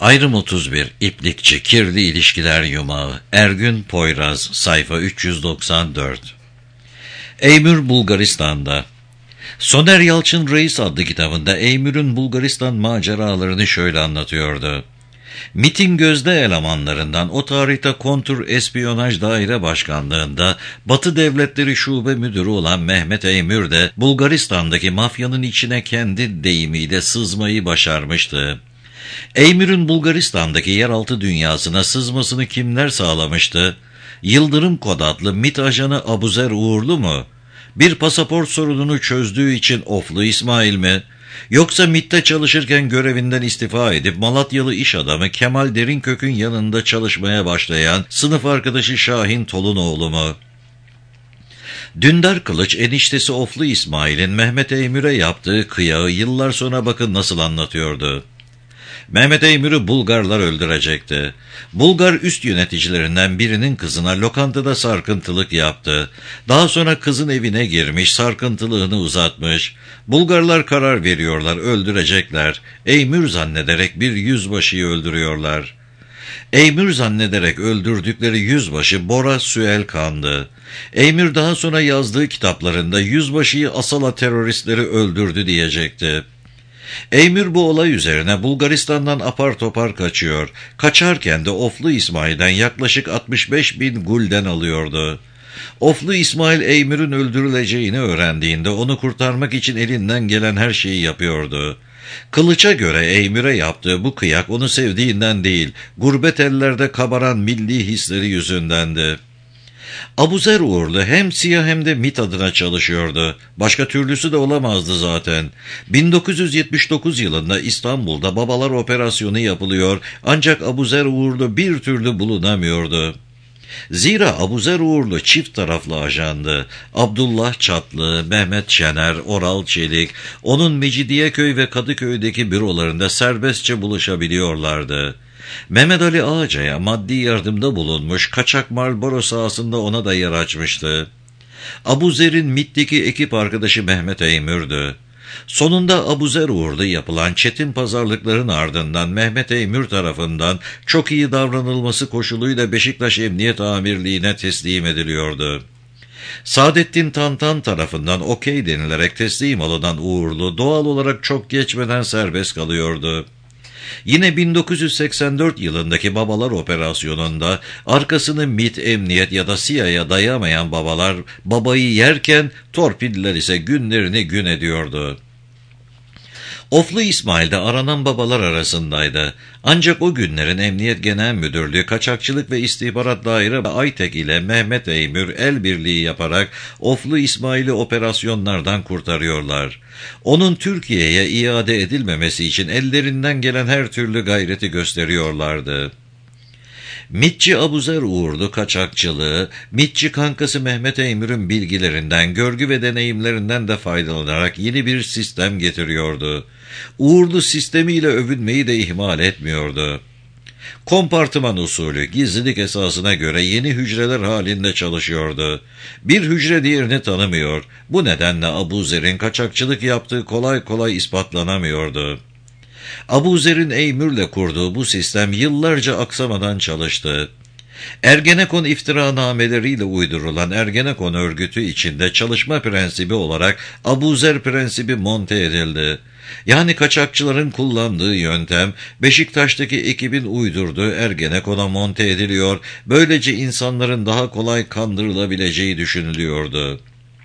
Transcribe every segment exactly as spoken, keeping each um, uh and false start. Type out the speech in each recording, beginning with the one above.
Ayrım otuz bir. İplikçi, kirli ilişkiler yumağı. Ergün Poyraz, sayfa üç yüz doksan dört. Eymür Bulgaristan'da. Soner Yalçın Reis adlı kitabında Eymür'ün Bulgaristan maceralarını şöyle anlatıyordu. MİT'in gözde elemanlarından, o tarihte Kontur Espiyonaj Daire Başkanlığında Batı Devletleri Şube Müdürü olan Mehmet Eymür de Bulgaristan'daki mafyanın içine kendi deyimiyle sızmayı başarmıştı. Eymür'ün Bulgaristan'daki yeraltı dünyasına sızmasını kimler sağlamıştı? Yıldırım Kod adlı MİT ajanı Abuzer Uğurlu mu? Bir pasaport sorununu çözdüğü için Oflu İsmail mi? Yoksa MİT'te çalışırken görevinden istifa edip Malatyalı iş adamı Kemal Derinkök'ün yanında çalışmaya başlayan sınıf arkadaşı Şahin Tolunoğlu mu? Dündar Kılıç eniştesi Oflu İsmail'in Mehmet Eymür'e yaptığı kıyağı yıllar sonra bakın nasıl anlatıyordu. Mehmet Eymür'ü Bulgarlar öldürecekti. Bulgar üst yöneticilerinden birinin kızına lokantada sarkıntılık yaptı. Daha sonra kızın evine girmiş, sarkıntılığını uzatmış. Bulgarlar karar veriyorlar, öldürecekler. Eymür zannederek bir yüzbaşıyı öldürüyorlar. Eymür zannederek öldürdükleri yüzbaşı Bora Süelkan'dı. Eymür daha sonra yazdığı kitaplarında yüzbaşıyı Asala teröristleri öldürdü diyecekti. Eymür bu olay üzerine Bulgaristan'dan apar topar kaçıyor. Kaçarken de Oflu İsmail'den yaklaşık altmış beş bin gulden alıyordu. Oflu İsmail Eymür'ün öldürüleceğini öğrendiğinde onu kurtarmak için elinden gelen her şeyi yapıyordu. Kılıç'a göre Eymür'e yaptığı bu kıyak onu sevdiğinden değil, gurbet ellerde kabaran milli hisleri yüzündendi. Abuzer Uğurlu hem siyah hem de MİT adına çalışıyordu. Başka türlüsü de olamazdı zaten. bin dokuz yüz yetmiş dokuz yılında İstanbul'da Babalar Operasyonu yapılıyor, ancak Abuzer Uğurlu bir türlü bulunamıyordu. Zira Abuzer Uğurlu çift taraflı ajandı. Abdullah Çatlı, Mehmet Şener, Oral Çelik, onun Mecidiyeköy ve Kadıköy'deki bürolarında serbestçe buluşabiliyorlardı. Mehmet Ali Ağaca'ya maddi yardımda bulunmuş, kaçak Marlboro sahasında ona da yer açmıştı. Abuzer'in MİT'teki ekip arkadaşı Mehmet Eymür'dü. Sonunda Abuzer Uğurlu yapılan çetin pazarlıkların ardından Mehmet Eymür tarafından çok iyi davranılması koşuluyla Beşiktaş Emniyet Amirliği'ne teslim ediliyordu. Saadettin Tantan tarafından okey denilerek teslim alınan Uğurlu doğal olarak çok geçmeden serbest kalıyordu. Yine bin dokuz yüz seksen dört yılındaki Babalar Operasyonu'nda arkasını MİT, Emniyet ya da S İ A'ya dayamayan babalar babayı yerken torpiller ise günlerini gün ediyordu. Oflu İsmail de aranan babalar arasındaydı. Ancak o günlerin Emniyet Genel Müdürlüğü Kaçakçılık ve İstihbarat Daire Aytek ile Mehmet Eymür el birliği yaparak Oflu İsmail'i operasyonlardan kurtarıyorlar. Onun Türkiye'ye iade edilmemesi için ellerinden gelen her türlü gayreti gösteriyorlardı. MİTçi Abuzer Uğurlu kaçakçılığı, MİTçi kankası Mehmet Eymür'ün bilgilerinden, görgü ve deneyimlerinden de faydalanarak yeni bir sistem getiriyordu. Uğurlu sistemiyle övünmeyi de ihmal etmiyordu. Kompartıman usulü, gizlilik esasına göre yeni hücreler halinde çalışıyordu. Bir hücre diğerini tanımıyor. Bu nedenle Abuzer'in kaçakçılık yaptığı kolay kolay ispatlanamıyordu. Abuzer'in Eymür'le kurduğu bu sistem yıllarca aksamadan çalıştı. Ergenekon iftiranameleriyle uydurulan Ergenekon örgütü içinde çalışma prensibi olarak Abuzer prensibi monte edildi. Yani kaçakçıların kullandığı yöntem Beşiktaş'taki ekibin uydurduğu Ergenekon'a monte ediliyor, böylece insanların daha kolay kandırılabileceği düşünülüyordu.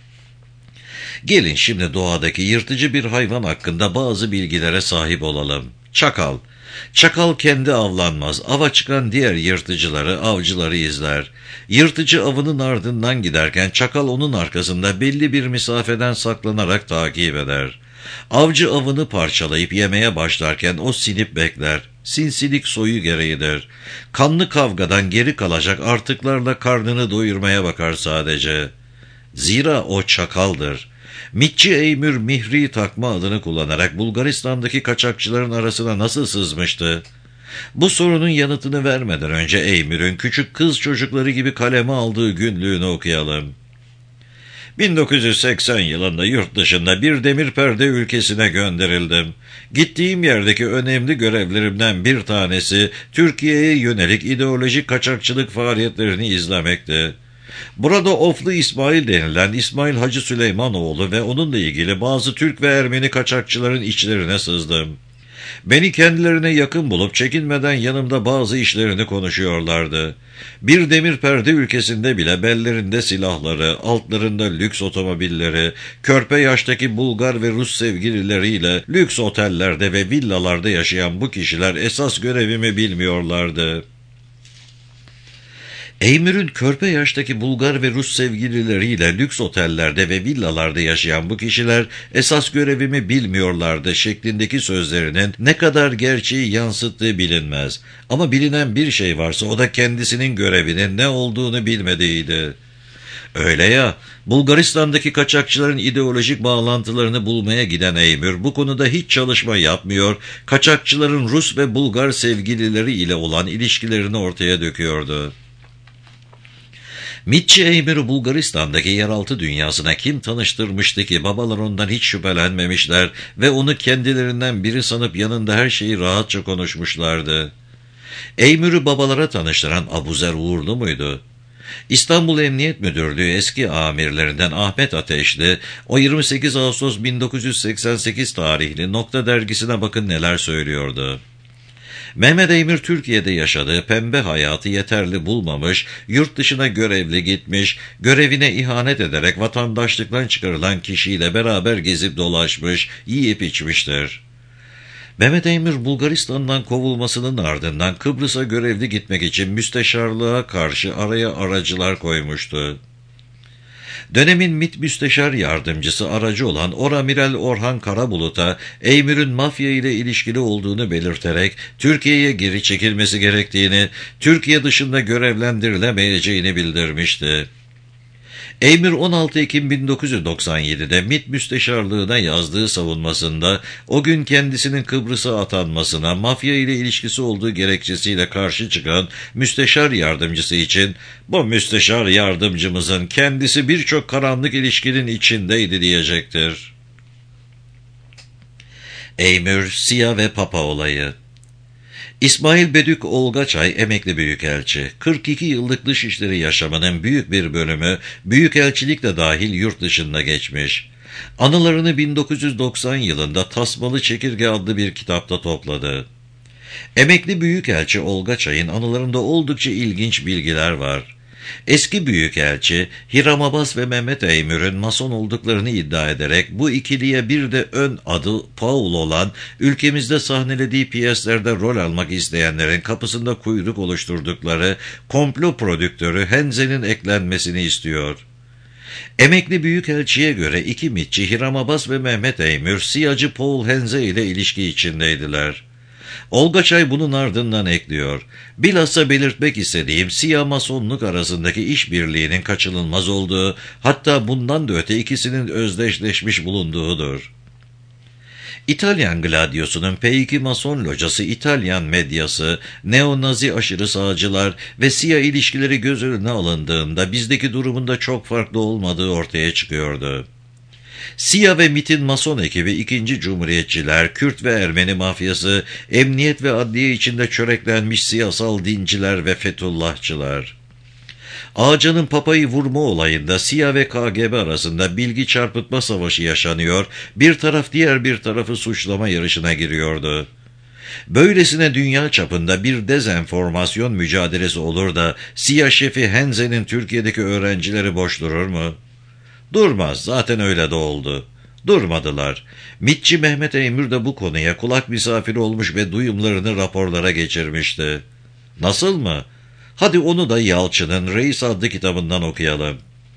Gelin şimdi doğadaki yırtıcı bir hayvan hakkında bazı bilgilere sahip olalım. Çakal. Çakal kendi avlanmaz. Ava çıkan diğer yırtıcıları, avcıları izler. Yırtıcı avının ardından giderken çakal onun arkasında belli bir mesafeden saklanarak takip eder. Avcı avını parçalayıp yemeye başlarken o sinip bekler. Sinsilik soyu gereğidir. Kanlı kavgadan geri kalacak artıklarla karnını doyurmaya bakar sadece. Zira o çakaldır. MİTçi Eymür Mihri takma adını kullanarak Bulgaristan'daki kaçakçıların arasına nasıl sızmıştı? Bu sorunun yanıtını vermeden önce Eymür'ün küçük kız çocukları gibi kaleme aldığı günlüğünü okuyalım. bin dokuz yüz seksen yılında yurt dışında bir demir perde ülkesine gönderildim. Gittiğim yerdeki önemli görevlerimden bir tanesi Türkiye'ye yönelik ideolojik kaçakçılık faaliyetlerini izlemekti. Burada Oflu İsmail denilen İsmail Hacı Süleymanoğlu ve onunla ilgili bazı Türk ve Ermeni kaçakçıların içlerine sızdım. Beni kendilerine yakın bulup çekinmeden yanımda bazı işlerini konuşuyorlardı. Bir demir perde ülkesinde bile bellerinde silahları, altlarında lüks otomobilleri, körpe yaştaki Bulgar ve Rus sevgilileriyle lüks otellerde ve villalarda yaşayan bu kişiler esas görevimi bilmiyorlardı. Eymür'ün körpe yaştaki Bulgar ve Rus sevgilileriyle lüks otellerde ve villalarda yaşayan bu kişiler esas görevimi bilmiyorlardı şeklindeki sözlerinin ne kadar gerçeği yansıttığı bilinmez. Ama bilinen bir şey varsa o da kendisinin görevinin ne olduğunu bilmediğiydi. Öyle ya, Bulgaristan'daki kaçakçıların ideolojik bağlantılarını bulmaya giden Eymür bu konuda hiç çalışma yapmıyor, kaçakçıların Rus ve Bulgar sevgilileri ile olan ilişkilerini ortaya döküyordu. Mitçi Eymür'ü Bulgaristan'daki yeraltı dünyasına kim tanıştırmıştı ki babalar ondan hiç şüphelenmemişler ve onu kendilerinden biri sanıp yanında her şeyi rahatça konuşmuşlardı. Eymür'ü babalara tanıştıran Abuzer Uğurlu muydu? İstanbul Emniyet Müdürlüğü eski amirlerinden Ahmet Ateşli, o yirmi sekiz Ağustos bin dokuz yüz seksen sekiz tarihli Nokta dergisine bakın neler söylüyordu. Mehmet Eymür Türkiye'de yaşadığı pembe hayatı yeterli bulmamış, yurt dışına görevli gitmiş, görevine ihanet ederek vatandaşlıktan çıkarılan kişiyle beraber gezip dolaşmış, yiyip içmiştir. Mehmet Eymür Bulgaristan'dan kovulmasının ardından Kıbrıs'a görevli gitmek için müsteşarlığa karşı araya aracılar koymuştu. Dönemin MİT Müsteşar Yardımcısı aracı olan Oramiral Orhan Karabulut'a Eymür'ün mafya ile ilişkili olduğunu belirterek Türkiye'ye geri çekilmesi gerektiğini, Türkiye dışında görevlendirilemeyeceğini bildirmişti. Eymür on altı Ekim bin dokuz yüz doksan yedi'de MİT Müsteşarlığına yazdığı savunmasında o gün kendisinin Kıbrıs'a atanmasına mafya ile ilişkisi olduğu gerekçesiyle karşı çıkan müsteşar yardımcısı için bu müsteşar yardımcımızın kendisi birçok karanlık ilişkinin içindeydi diyecektir. Eymür, Siya ve Papa olayı. İsmail Bedük Olgaçay emekli büyükelçi. kırk iki yıllık dışişleri yaşamının büyük bir bölümü büyükelçilik de dahil yurt dışında geçmiş. Anılarını bin dokuz yüz doksan yılında Tasmalı Çekirge adlı bir kitapta topladı. Emekli büyükelçi Olgaçay'ın anılarında oldukça ilginç bilgiler var. Eski büyükelçi Hiram Abbas ve Mehmet Eymür'ün mason olduklarını iddia ederek bu ikiliye bir de ön adı Paul olan ülkemizde sahnelediği piyeslerde rol almak isteyenlerin kapısında kuyruk oluşturdukları komplo prodüktörü Henze'nin eklenmesini istiyor. Emekli büyükelçiye göre iki mitçi Hiram Abbas ve Mehmet Eymür siyacı Paul Henze ile ilişki içindeydiler. Olgaçay bunun ardından ekliyor. Bilhassa belirtmek istediğim Siyah Masonluk arasındaki işbirliğinin kaçınılmaz olduğu, hatta bundan da öte ikisinin özdeşleşmiş bulunduğudur. İtalyan Gladiosu'nun P iki Mason locası, İtalyan medyası, neo-nazi aşırı sağcılar ve siyah ilişkileri göz önüne alındığında bizdeki durumunda çok farklı olmadığı ortaya çıkıyordu. Siya ve MİT'in Mason ekibi ikinci Cumhuriyetçiler, Kürt ve Ermeni mafyası, emniyet ve adliye içinde çöreklenmiş siyasal dinciler ve Fethullahçılar. Ağcanın Papa'yı vurma olayında Siya ve K G B arasında bilgi çarpıtma savaşı yaşanıyor, bir taraf diğer bir tarafı suçlama yarışına giriyordu. Böylesine dünya çapında bir dezenformasyon mücadelesi olur da Siya şefi Henze'nin Türkiye'deki öğrencileri boş durur mu? Durmaz, zaten öyle de oldu. Durmadılar. MİTçi Mehmet Eymür de bu konuya kulak misafiri olmuş ve duyumlarını raporlara geçirmişti. Nasıl mı? Hadi onu da Yalçın'ın Reis adlı kitabından okuyalım.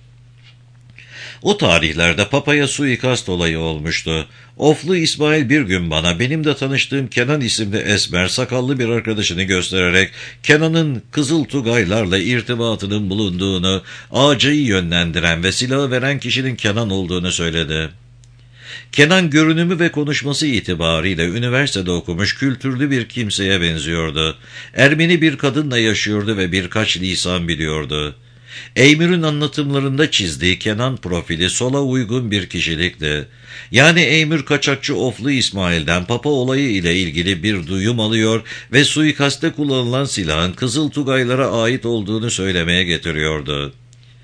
O tarihlerde Papa'ya suikast olayı olmuştu. Oflu İsmail bir gün bana benim de tanıştığım Kenan isimli esmer sakallı bir arkadaşını göstererek Kenan'ın Kızıl Tugaylarla irtibatının bulunduğunu, Ağacayı yönlendiren ve silahı veren kişinin Kenan olduğunu söyledi. Kenan görünümü ve konuşması itibariyle üniversitede okumuş kültürlü bir kimseye benziyordu. Ermeni bir kadınla yaşıyordu ve birkaç lisan biliyordu. Eymür'ün anlatımlarında çizdiği Kenan profili sola uygun bir kişilikti. Yani Eymür kaçakçı Oflu İsmail'den Papa olayı ile ilgili bir duyum alıyor ve suikaste kullanılan silahın Kızıl Tugaylara ait olduğunu söylemeye getiriyordu.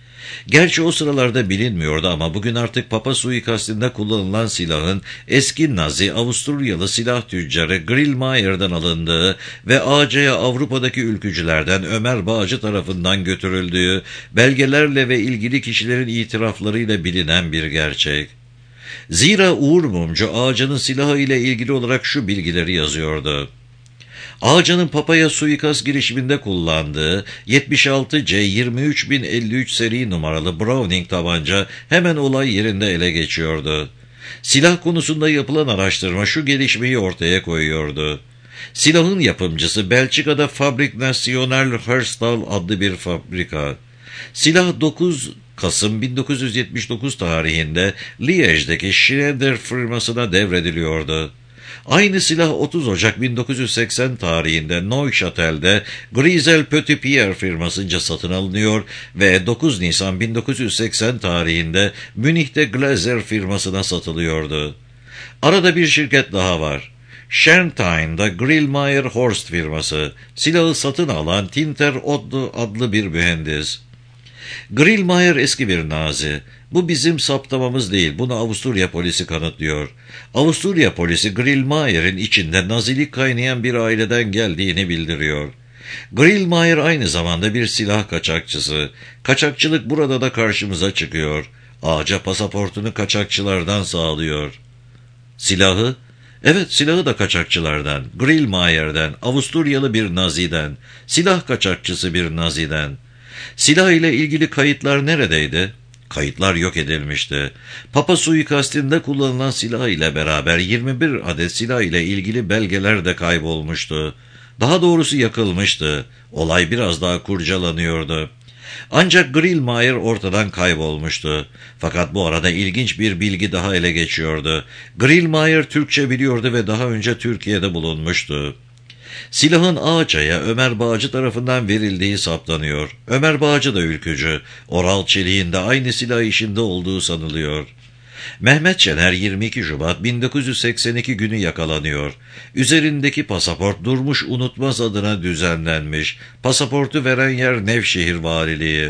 Gerçi o sıralarda bilinmiyordu ama bugün artık Papa suikastinde kullanılan silahın eski Nazi Avusturyalı silah tüccarı Grillmayer'dan alındığı ve A C'ye Avrupa'daki ülkücülerden Ömer Bağcı tarafından götürüldüğü belgelerle ve ilgili kişilerin itiraflarıyla bilinen bir gerçek. Zira Uğur Mumcu Ağca'nın silahı ile ilgili olarak şu bilgileri yazıyordu. Ağca'nın Papa'ya suikast girişiminde kullandığı yetmiş altı C yirmi üç bin elli üç seri numaralı Browning tabanca hemen olay yerinde ele geçiyordu. Silah konusunda yapılan araştırma şu gelişmeyi ortaya koyuyordu. Silahın yapımcısı Belçika'da Fabrik Nationale Herstal adlı bir fabrika. Silah dokuz Kasım bin dokuz yüz yetmiş dokuz tarihinde Liège'deki Schneider firmasına devrediliyordu. Aynı silah otuz Ocak bin dokuz yüz seksen tarihinde Neuchâtel'de Grisel Petit-Pierre firmasınca satın alınıyor ve dokuz Nisan bin dokuz yüz seksen tarihinde Münih'te Glaser firmasına satılıyordu. Arada bir şirket daha var. Schernstein'da Grillmayer Horst firması, silahı satın alan Tinter Otto adlı bir mühendis. Grillmayer eski bir Nazi. Bu bizim saptamamız değil, bunu Avusturya polisi kanıtlıyor. Avusturya polisi Grillmayer'in içinde Nazilik kaynayan bir aileden geldiğini bildiriyor. Grillmayer aynı zamanda bir silah kaçakçısı. Kaçakçılık burada da karşımıza çıkıyor. Ağaca pasaportunu kaçakçılardan sağlıyor. Silahı? Evet, silahı da kaçakçılardan, Grillmayer'den, Avusturyalı bir Nazi'den, silah kaçakçısı bir Nazi'den. Silah ile ilgili kayıtlar neredeydi? Kayıtlar yok edilmişti. Papa suikastinde kullanılan silah ile beraber yirmi bir adet silah ile ilgili belgeler de kaybolmuştu. Daha doğrusu yakılmıştı. Olay biraz daha kurcalanıyordu. Ancak Grillmayer ortadan kaybolmuştu. Fakat bu arada ilginç bir bilgi daha ele geçiyordu. Grillmayer Türkçe biliyordu ve daha önce Türkiye'de bulunmuştu. Silahın Ağca'ya Ömer Bağcı tarafından verildiği saptanıyor. Ömer Bağcı da ülkücü. Oral Çelik'in de aynı silah işinde olduğu sanılıyor. Mehmet Şener yirmi iki Şubat bin dokuz yüz seksen iki günü yakalanıyor. Üzerindeki pasaport Durmuş Unutmaz adına düzenlenmiş. Pasaportu veren yer Nevşehir Valiliği.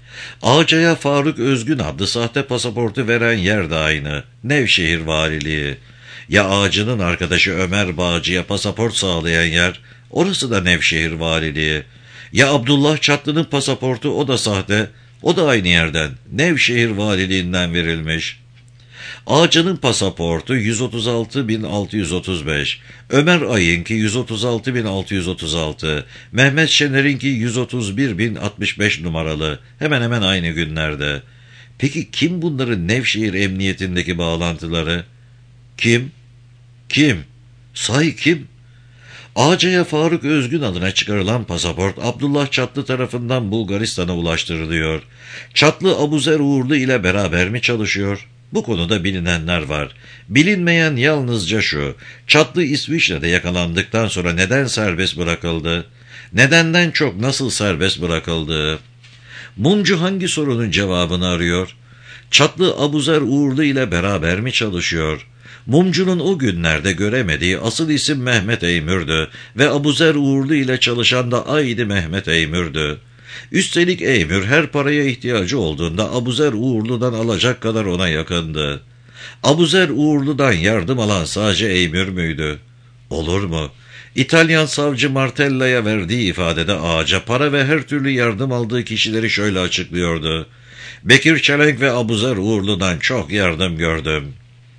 Ağca'ya Faruk Özgün adlı sahte pasaportu veren yer de aynı. Nevşehir Valiliği. Ya Ağacı'nın arkadaşı Ömer Bağcı'ya pasaport sağlayan yer, orası da Nevşehir Valiliği. Ya Abdullah Çatlı'nın pasaportu, o da sahte, o da aynı yerden, Nevşehir Valiliğinden verilmiş. Ağacı'nın pasaportu yüz otuz altı bin altı yüz otuz beş, Ömer Ay'ınki yüz otuz altı bin altı yüz otuz altı, Mehmet Şener'inki yüz otuz bir bin altmış beş numaralı, hemen hemen aynı günlerde. Peki kim bunların Nevşehir Emniyetindeki bağlantıları? Kim? Kim? Say kim? Ağca'ya Faruk Özgün adına çıkarılan pasaport Abdullah Çatlı tarafından Bulgaristan'a ulaştırılıyor. Çatlı Abuzer Uğurlu ile beraber mi çalışıyor? Bu konuda bilinenler var. Bilinmeyen yalnızca şu: Çatlı İsviçre'de yakalandıktan sonra neden serbest bırakıldı? Nedenden çok nasıl serbest bırakıldı? Mumcu hangi sorunun cevabını arıyor? Çatlı Abuzer Uğurlu ile beraber mi çalışıyor? Mumcu'nun o günlerde göremediği asıl isim Mehmet Eymür'dü ve Abuzer Uğurlu ile çalışan da aynı Mehmet Eymür'dü. Üstelik Eymür her paraya ihtiyacı olduğunda Abuzer Uğurlu'dan alacak kadar ona yakındı. Abuzer Uğurlu'dan yardım alan sadece Eymür müydü? Olur mu? İtalyan savcı Martella'ya verdiği ifadede Ağaca para ve her türlü yardım aldığı kişileri şöyle açıklıyordu: Bekir Çelenk ve Abuzer Uğurlu'dan çok yardım gördüm.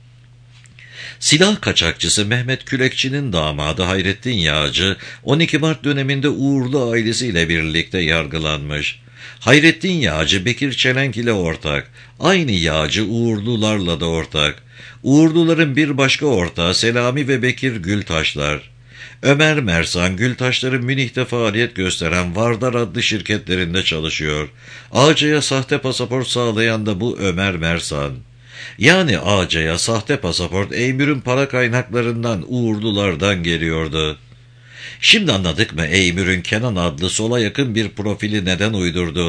Silah kaçakçısı Mehmet Külekçi'nin damadı Hayrettin Yağcı, on iki Mart döneminde Uğurlu ailesiyle birlikte yargılanmış. Hayrettin Yağcı, Bekir Çelenk ile ortak. Aynı Yağcı Uğurlularla da ortak. Uğurluların bir başka ortağı Selami ve Bekir Gültaşlar. Ömer Mersan, Gültaşların Münih'te faaliyet gösteren Vardar adlı şirketlerinde çalışıyor. Ağca'ya sahte pasaport sağlayan da bu Ömer Mersan. Yani Ağca'ya sahte pasaport Eymür'ün para kaynaklarından, Uğurlulardan geliyordu. Şimdi anladık mı Eymür'ün Kenan adlı sola yakın bir profili neden uydurduğunu?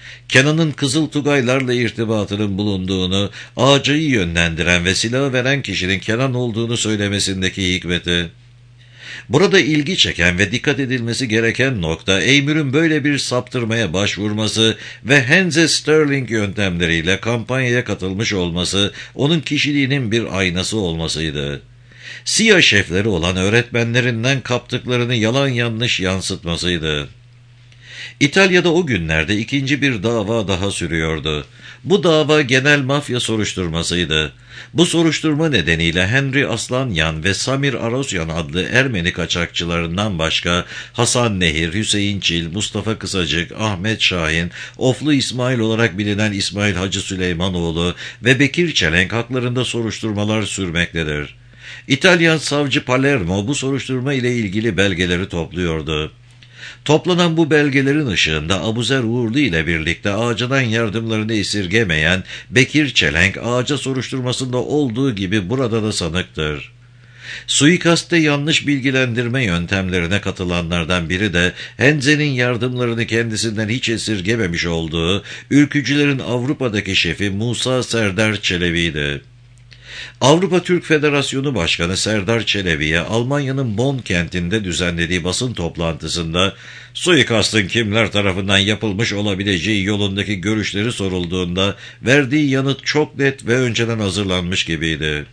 Kenan'ın Kızıl Tugaylarla irtibatının bulunduğunu, Ağaca'yı yönlendiren ve silahı veren kişinin Kenan olduğunu söylemesindeki hikmeti. Burada ilgi çeken ve dikkat edilmesi gereken nokta, Eymür'ün böyle bir saptırmaya başvurması ve Henze Sterling yöntemleriyle kampanyaya katılmış olması, onun kişiliğinin bir aynası olmasıydı. S İ A şefleri olan öğretmenlerinden kaptıklarını yalan yanlış yansıtmasıydı. İtalya'da o günlerde ikinci bir dava daha sürüyordu. Bu dava genel mafya soruşturmasıydı. Bu soruşturma nedeniyle Henry Aslanyan ve Samir Arosyan adlı Ermeni kaçakçılarından başka Hasan Nehir, Hüseyin Çil, Mustafa Kısacık, Ahmet Şahin, Oflu İsmail olarak bilinen İsmail Hacı Süleymanoğlu ve Bekir Çelenk haklarında soruşturmalar sürmektedir. İtalyan savcı Palermo bu soruşturma ile ilgili belgeleri topluyordu. Toplanan bu belgelerin ışığında Abuzer Uğurlu ile birlikte Ağaca'dan yardımlarını esirgemeyen Bekir Çelenk, Ağaca soruşturmasında olduğu gibi burada da sanıktır. Suikaste yanlış bilgilendirme yöntemlerine katılanlardan biri de Henze'nin yardımlarını kendisinden hiç esirgememiş olduğu ülkücülerin Avrupa'daki şefi Musa Serdar Çelebi'ydi. Avrupa Türk Federasyonu Başkanı Serdar Çelebi'ye Almanya'nın Bonn kentinde düzenlediği basın toplantısında suikastın kimler tarafından yapılmış olabileceği yolundaki görüşleri sorulduğunda verdiği yanıt çok net ve önceden hazırlanmış gibiydi.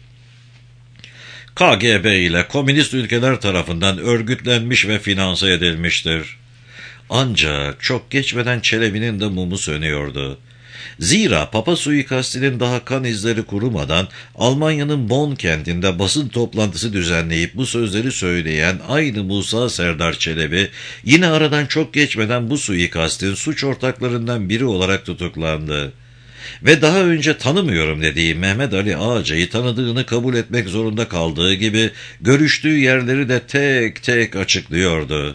K G B ile komünist ülkeler tarafından örgütlenmiş ve finanse edilmiştir. Ancak çok geçmeden Çelebi'nin de mumu sönüyordu. Zira Papa suikastinin daha kan izleri kurumadan Almanya'nın Bonn kentinde basın toplantısı düzenleyip bu sözleri söyleyen aynı Musa Serdar Çelebi yine aradan çok geçmeden bu suikastin suç ortaklarından biri olarak tutuklandı. Ve daha önce tanımıyorum dediği Mehmet Ali Ağaca'yı tanıdığını kabul etmek zorunda kaldığı gibi görüştüğü yerleri de tek tek açıklıyordu.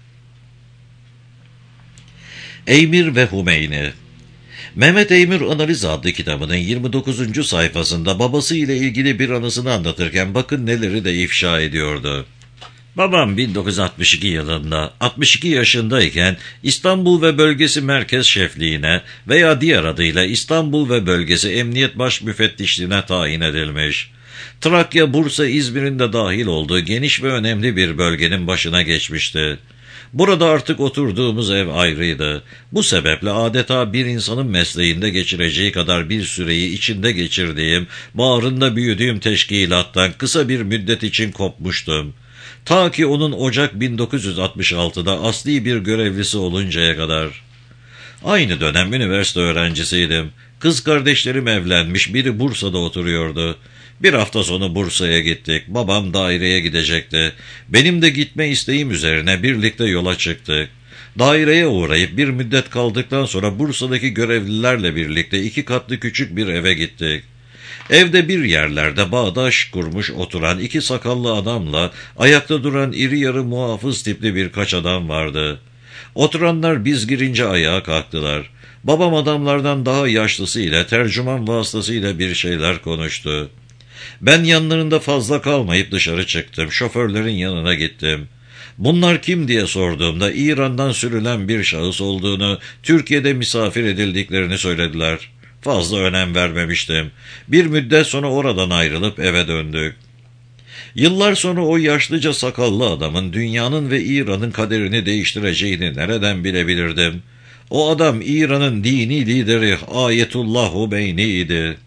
Eymir ve Hümeyni. Mehmet Eymür Analiz adlı kitabının yirmi dokuzuncu sayfasında babası ile ilgili bir anısını anlatırken bakın neleri de ifşa ediyordu. Babam bin dokuz yüz altmış iki yılında altmış iki yaşındayken İstanbul ve Bölgesi Merkez Şefliğine veya diğer adıyla İstanbul ve Bölgesi Emniyet Baş Müfettişliğine tayin edilmiş. Trakya, Bursa, İzmir'in de dahil olduğu geniş ve önemli bir bölgenin başına geçmişti. Burada artık oturduğumuz ev ayrıydı. Bu sebeple adeta bir insanın mesleğinde geçireceği kadar bir süreyi içinde geçirdiğim, bağrında büyüdüğüm teşkilattan kısa bir müddet için kopmuştum. Ta ki onun Ocak bin dokuz yüz altmış altıda asli bir görevlisi oluncaya kadar. Aynı dönem üniversite öğrencisiydim. Kız kardeşlerim evlenmiş, biri Bursa'da oturuyordu. Bir hafta sonu Bursa'ya gittik. Babam daireye gidecekti. Benim de gitme isteğim üzerine birlikte yola çıktık. Daireye uğrayıp bir müddet kaldıktan sonra Bursa'daki görevlilerle birlikte iki katlı küçük bir eve gittik. Evde bir yerlerde bağdaş kurmuş oturan iki sakallı adamla ayakta duran iri yarı muhafız tipli birkaç adam vardı. Oturanlar biz girince ayağa kalktılar. Babam adamlardan daha yaşlısıyla tercüman vasıtasıyla bir şeyler konuştu. Ben yanlarında fazla kalmayıp dışarı çıktım. Şoförlerin yanına gittim. Bunlar kim diye sorduğumda İran'dan sürülen bir şahıs olduğunu, Türkiye'de misafir edildiklerini söylediler. Fazla önem vermemiştim. Bir müddet sonra oradan ayrılıp eve döndük. Yıllar sonra o yaşlıca sakallı adamın dünyanın ve İran'ın kaderini değiştireceğini nereden bilebilirdim? O adam İran'ın dini lideri Ayetullah Hümeyni'ydi.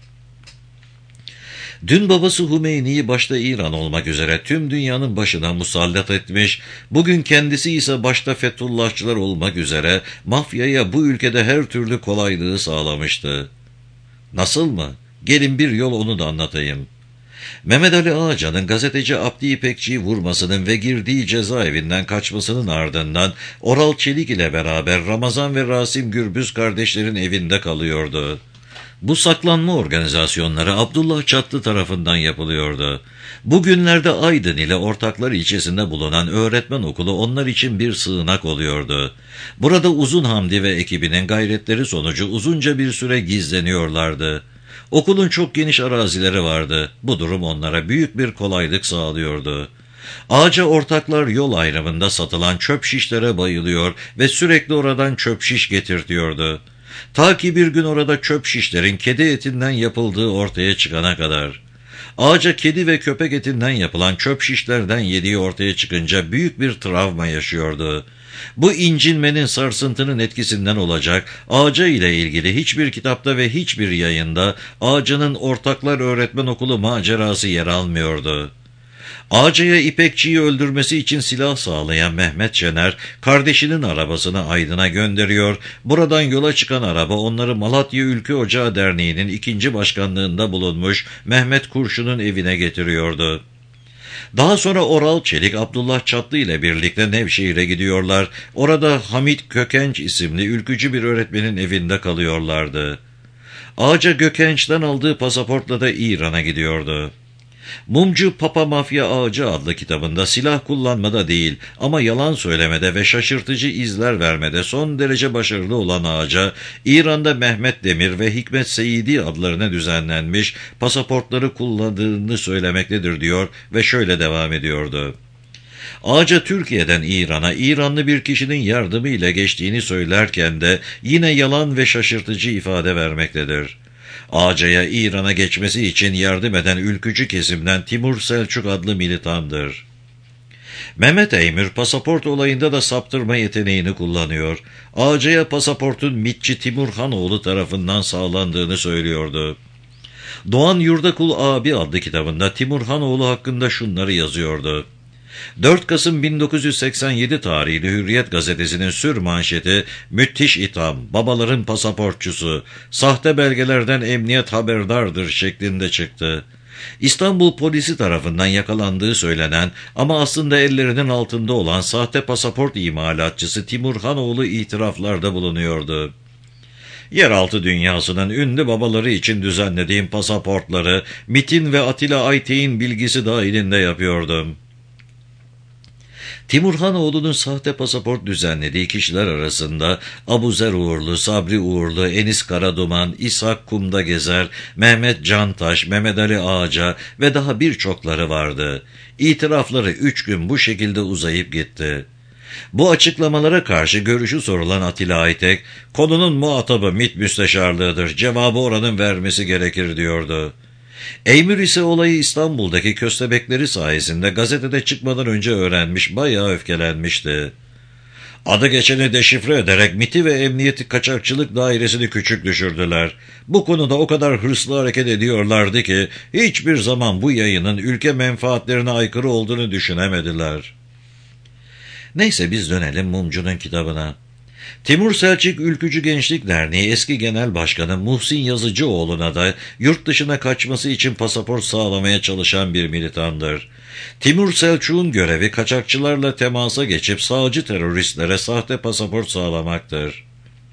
Dün babası Hümeyni'yi başta İran olmak üzere tüm dünyanın başına musallat etmiş, bugün kendisi ise başta Fethullahçılar olmak üzere mafyaya bu ülkede her türlü kolaylığı sağlamıştı. Nasıl mı? Gelin bir yol onu da anlatayım. Mehmet Ali Ağaca'nın gazeteci Abdi İpekçi'yi vurmasının ve girdiği cezaevinden kaçmasının ardından Oral Çelik ile beraber Ramazan ve Rasim Gürbüz kardeşlerin evinde kalıyordu. Bu saklanma organizasyonları Abdullah Çatlı tarafından yapılıyordu. Bugünlerde Aydın ile Ortaklar ilçesinde bulunan öğretmen okulu onlar için bir sığınak oluyordu. Burada Uzun Hamdi ve ekibinin gayretleri sonucu uzunca bir süre gizleniyorlardı. Okulun çok geniş arazileri vardı. Bu durum onlara büyük bir kolaylık sağlıyordu. Ağaca ortaklar yol ayrımında satılan çöp şişlere bayılıyor ve sürekli oradan çöp şiş getirtiyordu. Ta ki bir gün orada çöp şişlerin kedi etinden yapıldığı ortaya çıkana kadar. Ağaca kedi ve köpek etinden yapılan çöp şişlerden yediği ortaya çıkınca büyük bir travma yaşıyordu. Bu incinmenin, sarsıntının etkisinden olacak, Ağaca ile ilgili hiçbir kitapta ve hiçbir yayında Ağaca'nın Ortaklar Öğretmen Okulu macerası yer almıyordu. Ağaca'ya İpekçi'yi öldürmesi için silah sağlayan Mehmet Şener, kardeşinin arabasını Aydın'a gönderiyor. Buradan yola çıkan araba onları Malatya Ülkü Ocağı Derneği'nin ikinci başkanlığında bulunmuş Mehmet Kurşun'un evine getiriyordu. Daha sonra Oral Çelik, Abdullah Çatlı ile birlikte Nevşehir'e gidiyorlar. Orada Hamit Kökenç isimli ülkücü bir öğretmenin evinde kalıyorlardı. Ağaca Gökenç'ten aldığı pasaportla da İran'a gidiyordu. Mumcu Papa Mafya Ağacı adlı kitabında silah kullanmada değil ama yalan söylemede ve şaşırtıcı izler vermede son derece başarılı olan Ağaca, İran'da Mehmet Demir ve Hikmet Seyidi adlarına düzenlenmiş pasaportları kullandığını söylemektedir diyor ve şöyle devam ediyordu. Ağaca Türkiye'den İran'a İranlı bir kişinin yardımıyla geçtiğini söylerken de yine yalan ve şaşırtıcı ifade vermektedir. Ağaca'ya İran'a geçmesi için yardım eden ülkücü kesimden Timur Selçuk adlı militandır. Mehmet Eymür pasaport olayında da saptırma yeteneğini kullanıyor. Ağaca'ya pasaportun MİTçi Timur Hanoğlu tarafından sağlandığını söylüyordu. Doğan Yurdakul Abi adlı kitabında Timur Hanoğlu hakkında şunları yazıyordu. dört Kasım bin dokuz yüz seksen yedi tarihli Hürriyet gazetesinin sür manşeti "Müthiş itham, babaların pasaportçusu, sahte belgelerden emniyet haberdardır" şeklinde çıktı. İstanbul polisi tarafından yakalandığı söylenen ama aslında ellerinin altında olan sahte pasaport imalatçısı Timur Hanoğlu itiraflarda bulunuyordu. Yeraltı dünyasının ünlü babaları için düzenlediğim pasaportları MİT'in ve Atilla Aytek'in bilgisi dahilinde yapıyordum. Timur Hanoğlu'nun sahte pasaport düzenlediği kişiler arasında Abuzer Uğurlu, Sabri Uğurlu, Enis Karaduman, İshak Kumdagezer, Mehmet Cantaş, Mehmet Ali Ağaca ve daha birçokları vardı. İtirafları üç gün bu şekilde uzayıp gitti. Bu açıklamalara karşı görüşü sorulan Atilla Aytek, konunun muhatabı MİT müsteşarlığıdır, cevabı oranın vermesi gerekir diyordu. Eymür ise olayı İstanbul'daki köstebekleri sayesinde gazetede çıkmadan önce öğrenmiş, bayağı öfkelenmişti. Adı geçeni deşifre ederek MİT'i ve Emniyeti Kaçakçılık Dairesi'ni küçük düşürdüler. Bu konuda o kadar hırslı hareket ediyorlardı ki hiçbir zaman bu yayının ülke menfaatlerine aykırı olduğunu düşünemediler. Neyse biz dönelim Mumcu'nun kitabına. Timur Selçuk Ülkücü Gençlik Derneği eski genel başkanı Muhsin Yazıcıoğlu'na da yurt dışına kaçması için pasaport sağlamaya çalışan bir militandır. Timur Selçuk'un görevi kaçakçılarla temasa geçip sağcı teröristlere sahte pasaport sağlamaktır.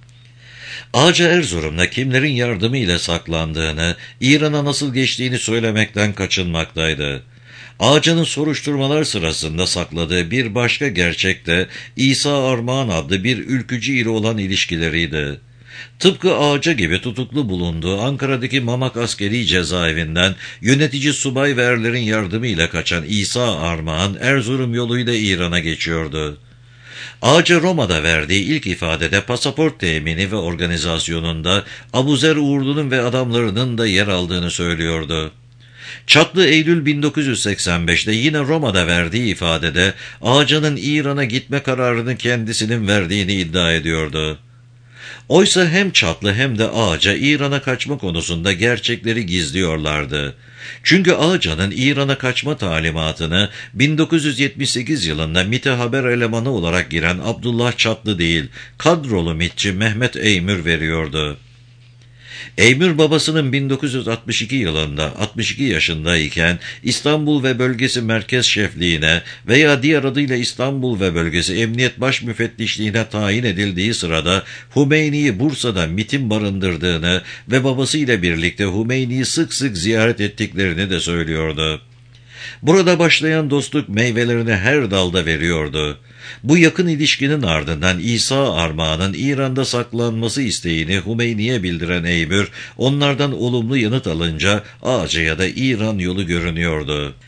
Ağaca Erzurum'da kimlerin yardımıyla saklandığını, İran'a nasıl geçtiğini söylemekten kaçınmaktaydı. Ağaca'nın soruşturmalar sırasında sakladığı bir başka gerçek de İsa Armağan adlı bir ülkücü ile olan ilişkileriydi. Tıpkı Ağaca gibi tutuklu bulunduğu Ankara'daki Mamak Askeri Cezaevinden yönetici subay ve erlerin yardımıyla kaçan İsa Armağan Erzurum yoluyla İran'a geçiyordu. Ağaca Roma'da verdiği ilk ifadede pasaport temini ve organizasyonunda Abuzer Uğurlu'nun ve adamlarının da yer aldığını söylüyordu. Çatlı Eylül bin dokuz yüz seksen beşte yine Roma'da verdiği ifadede Ağaca'nın İran'a gitme kararını kendisinin verdiğini iddia ediyordu. Oysa hem Çatlı hem de Ağaca İran'a kaçma konusunda gerçekleri gizliyorlardı. Çünkü Ağaca'nın İran'a kaçma talimatını bin dokuz yüz yetmiş sekiz yılında MİT'e haber elemanı olarak giren Abdullah Çatlı değil, kadrolu MİTçi Mehmet Eymür veriyordu. Eymür babasının bin dokuz yüz altmış iki yılında altmış iki yaşındayken İstanbul ve Bölgesi Merkez Şefliğine veya diğer adıyla İstanbul ve Bölgesi Emniyet Baş Müfettişliğine tayin edildiği sırada Hümeyni'yi Bursa'da MİT'in barındırdığını ve babasıyla birlikte Hümeyni'yi sık sık ziyaret ettiklerini de söylüyordu. Burada başlayan dostluk meyvelerini her dalda veriyordu. Bu yakın ilişkinin ardından İsa Armağan'ın İran'da saklanması isteğini Hümeyni'ye bildiren Eymür, onlardan olumlu yanıt alınca Ağaca'ya da İran yolu görünüyordu.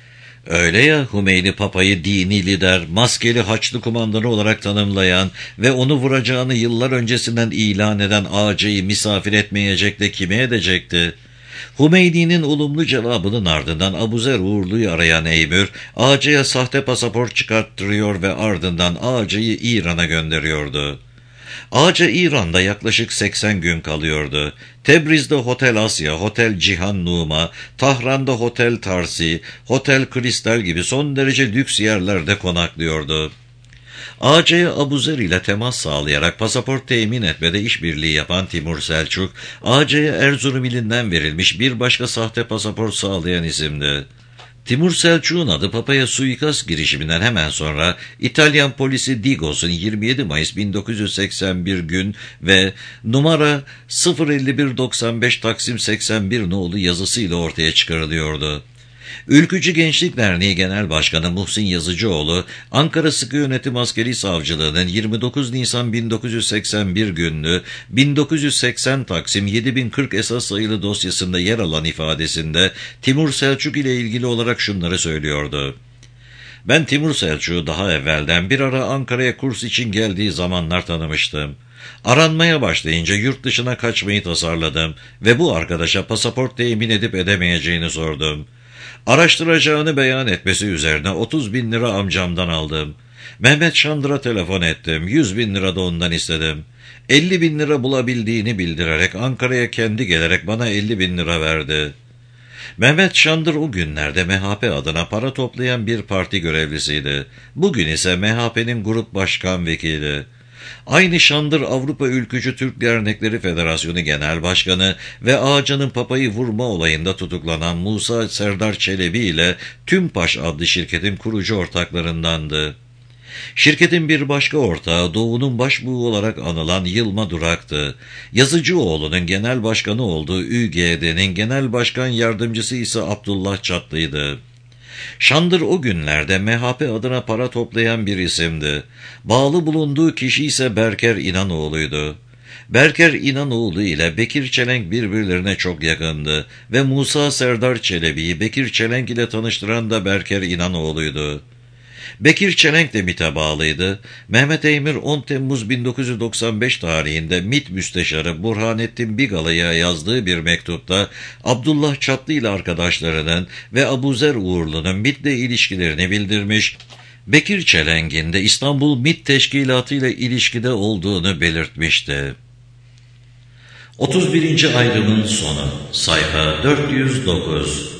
Öyle ya, Hümeyni Papa'yı dini lider, maskeli Haçlı kumandanı olarak tanımlayan ve onu vuracağını yıllar öncesinden ilan eden ağacayı misafir etmeyecek de kime edecekti? Hümeyni'nin olumlu cevabının ardından Abuzer Uğurlu'yu arayan Eymür, ağacaya sahte pasaport çıkarttırıyor ve ardından ağacayı İran'a gönderiyordu. Ağaca İran'da yaklaşık seksen gün kalıyordu. Tebriz'de Hotel Asya, Hotel Cihan Numa, Tahran'da Hotel Tarsi, Hotel Kristal gibi son derece lüks yerlerde konaklıyordu. Ağacaya Abuzer ile temas sağlayarak pasaport temin etmede işbirliği yapan Timur Selçuk, Ağacaya Erzurum ilinden verilmiş bir başka sahte pasaport sağlayan isimdi. Timur Selçuk'un adı Papa'ya suikast girişiminden hemen sonra İtalyan polisi Digos'un yirmi yedi Mayıs bin dokuz yüz seksen bir gün ve numara sıfır elli bir doksan beş Taksim seksen bir nolu yazısıyla ortaya çıkarılıyordu. Ülkücü Gençlik Derneği Genel Başkanı Muhsin Yazıcıoğlu, Ankara Sıkı Yönetim Askeri Savcılığı'nın yirmi dokuz Nisan bin dokuz yüz seksen bir günlü bin dokuz yüz seksen Taksim yedi bin kırk esas sayılı dosyasında yer alan ifadesinde Timur Selçuk ile ilgili olarak şunları söylüyordu. Ben Timur Selçuk'u daha evvelden bir ara Ankara'ya kurs için geldiği zamanlar tanımıştım. Aranmaya başlayınca yurt dışına kaçmayı tasarladım ve bu arkadaşa pasaport temin edip edemeyeceğini sordum. Araştıracağını beyan etmesi üzerine otuz bin lira amcamdan aldım. Mehmet Şandır'a telefon ettim. yüz bin lira da ondan istedim. elli bin lira bulabildiğini bildirerek Ankara'ya kendi gelerek bana elli bin lira verdi. Mehmet Şandır o günlerde M H P adına para toplayan bir parti görevlisiydi. Bugün ise M H P'nin grup başkan vekili. Aynı Şandır Avrupa Ülkücü Türk Dernekleri Federasyonu Genel Başkanı ve Ağaca'nın Papa'yı vurma olayında tutuklanan Musa Serdar Çelebi ile Tümpaş adlı şirketin kurucu ortaklarındandı. Şirketin bir başka ortağı Doğu'nun başbuğu olarak anılan Yılma Durak'tı. Yazıcıoğlu'nun genel başkanı olduğu Ü G D'nin genel başkan yardımcısı ise Abdullah Çatlı'ydı. Şandır o günlerde M H P adına para toplayan bir isimdi. Bağlı bulunduğu kişi ise Berker İnanoğlu'ydu. Berker İnanoğlu ile Bekir Çelenk birbirlerine çok yakındı ve Musa Serdar Çelebi'yi Bekir Çelenk ile tanıştıran da Berker İnanoğlu'ydu. Bekir Çelenk de MİT'e bağlıydı. Mehmet Eymür on Temmuz bin dokuz yüz doksan beş tarihinde MİT Müsteşarı Burhanettin Bigalı'ya yazdığı bir mektupta Abdullah Çatlı ile arkadaşlarının ve Abuzer Uğurlu'nun MİT'le ilişkilerini bildirmiş, Bekir Çelenk'in de İstanbul MİT Teşkilatı ile ilişkide olduğunu belirtmişti. otuz birinci ayrımın sonu, sayfa dört yüz dokuz.